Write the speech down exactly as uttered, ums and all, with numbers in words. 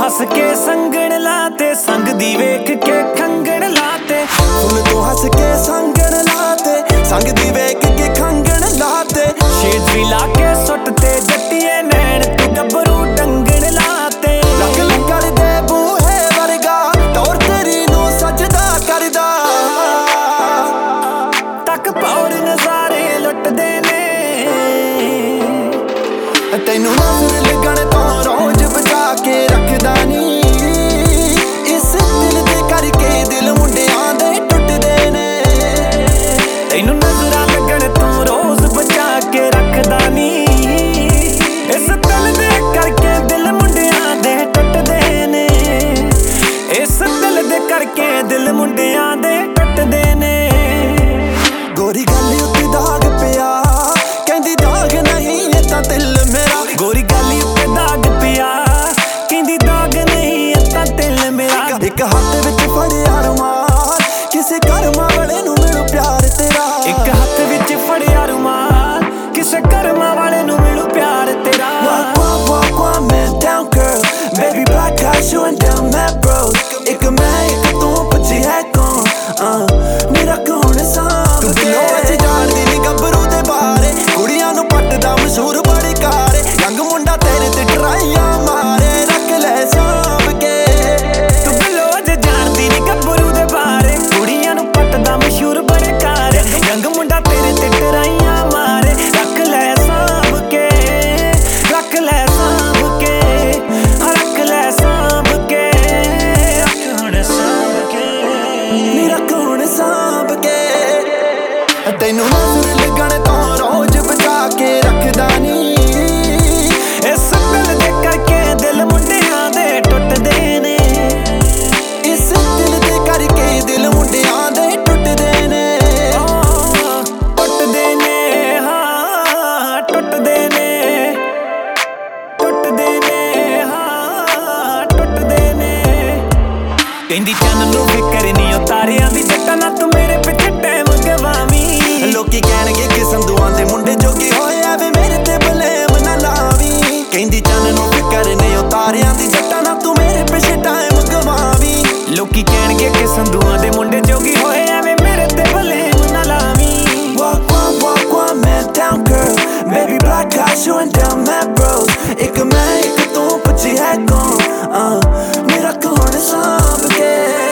हस के संगण लाते संग दी वेख के खंगण लाते फुल तो हस के संगण लाते संग दी वेख के खंगण लाते शेजरी लाके सुटते जट्टिए नैन तू गबरू डंगण लाते रख कर दे बूहे वर्गा तौर तेरी नू सजदा करदा तक पौड़ नजारे लुटदे ने तैनू नजर लगण तो रोज बचा के रखदा नी इस दिल दे करके दिल मुंडियां दे टुटदे ने तैनू नजरां लगण तो रोज बचा के रखदा नी इस दिल दे करके दिल मुंडियां दे टुटदे ने इस दिल दे करके दिल मुंडियां दे टुटदे ने गोरी गल उत्ते दाग पिया कहंदी दाग नहीं ये तां दिल मेरा गोरी गाली उत्ते दाग पिया कहंदी दाग नहीं ये तां दिल मेरा एक हाथ विच फड़िया रुमाल किसे कर्मा वाले नू मिलू प्यार तेरा एक हत्थ विच फड़िया रुमाल किसे कर्मा वाले नू मिलू प्यार तेरा Walk, walk, walk, one man down girl Baby black eyes showing down mad bros एक मैं एक तू पची है कौन uh, मेरा कौन सांभ के बिनो अज जान दी नी गबरू दे बारे कुड़ियां नू पटदा मशहूर बड़ी कारे यंग मुंडा तेरे ते ट्राइयां मारे रख ले सांभ के तू बिलो अज जानदी नी गबरू दे बारे कुड़ियां नू पटदा मशहूर बड़े कारे यंग मुंडा तेरे ते टराइयां मारे रख ले सांभ के रख ले सांभ के हाँ रख ले सांभ के रख हुण सांभ के मेरा कौन सांभ के तैनू नजर लगण तो रोज बचा के रखदा नी इस दिल दे करके दिल मुंडियां दे टुटदे ने इस दिल दे करके दिल मुंडियां दे टुटदे ने टुटदे ने हाँ टुटदे ने टुटदे ने हाँ टुटदे ने कहंदी चन्न नू फिकर नी ओ तारियां दी जट्टां ना तू मेरे पिछे टाइम गवावी लोकी कहणगे कि संधूआं दे मुंडे जोगी होया वे मेरे ते बलेम ना लावी कहंदी चन्न नू फिकर नी ओ तारियां दी जट्टां ना तू मेरे पिछे टाइम गवावी लोकी कहणगे कि संधूआं दे मुंडे जोगी होए एवें मेरे ते बलेम ना लावी Walk, walk, walk, one man down girl Baby black eyes showing down mad bros एक मैं एक तू पची है कौन uh, मेरा कौन सांभ के